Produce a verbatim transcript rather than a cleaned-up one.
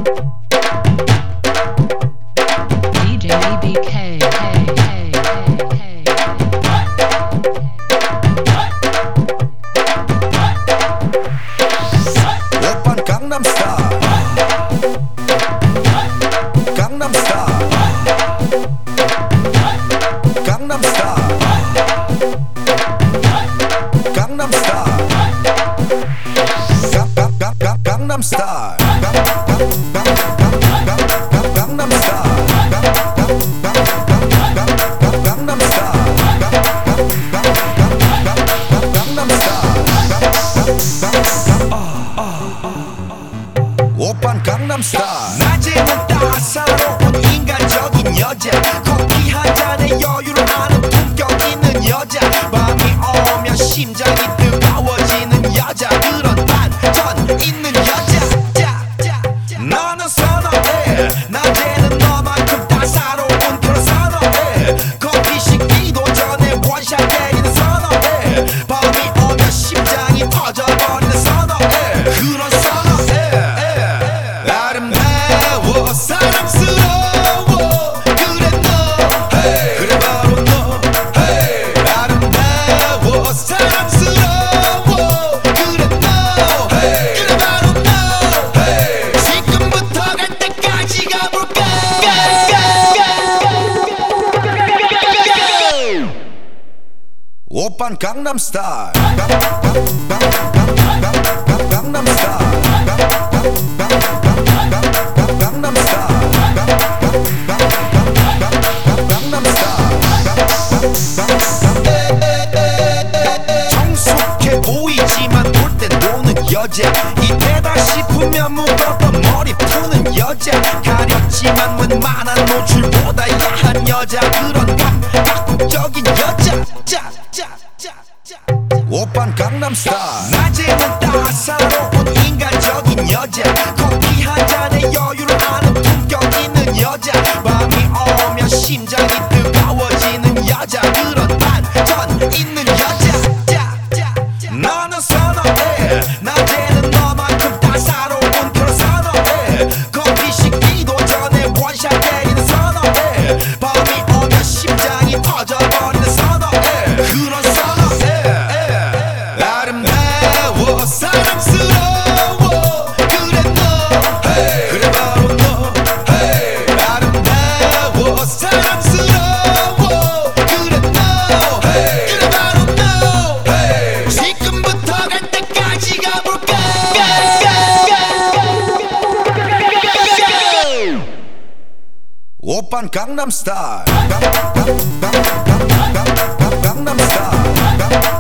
디제이 비케이 오빤 강남스타일 강남스타일 강남스타일 강남스타일 강강강강 강남스타일 오빤 강남스타일 낮에는 따사로운 인간적인 여자 커피 한 잔에 여유를 아는 품격 있는 여자 밤이 오면 심장이 뜨거워지는 여자 그런 반전 있는 여자 자, 자, 자. 너는 선호해 낮에는 너만큼 따사로운 그런 선호해 커피 식기도 전에 원샷 때리는 선호해 밤이 오면 심장이 터져버리는 선호해 그런 선호해 아름다워 사랑스러워 그래 너 hey. 그래 바로 너 hey. 아름다워 사랑스러워 그래 너 hey. 그래 바로 너 hey. 지금부터 갈 때까지 가볼까 오빤 강남스타일 강남스타일 성숙해 보이지만 볼 땐 노는 여자 이때다 싶으면 묶었던 머리 푸는 여자 가렸지만 웬만한 노출보다 야한 여자 그런 감각적인 여자 자, 자, 자, 자. 오빤 강남스타일 낮에는 따사로운 인간적인 여자 커피 한 잔에 여유를 아는 품격 있는 여자 밤이 오면 심장이 뜨거워지는 여자 그런 반전 있는 여자 자, 자, 자. 너는 선호해 낮에는 너만큼 따사로운 그런 선호해 커피 식기도 전에 원샷 때리는 선호해 밤이 오면 심장이 터져버리는 선호해 그런 선호해 아름다워 사랑스러워 그래 너 hey. 그래 바로 너 hey. 아름다워 사랑스러워 그래 너 hey. 그래 바로 너 hey. 지금부터 갈 때까지 가볼까 오빤 강남스타일 강남스타일